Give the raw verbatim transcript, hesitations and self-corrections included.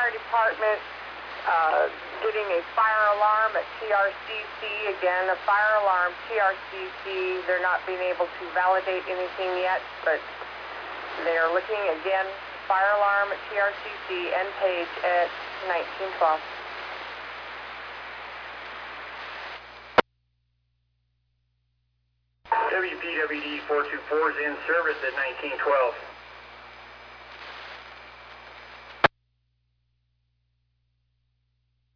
fire department uh, getting a fire alarm at T R C C. Again, a fire alarm, T R C C. They're not being able to validate anything yet, but they're looking again, fire alarm at T R C C and page at nineteen twelve. W P W D four two four is in service at nineteen twelve.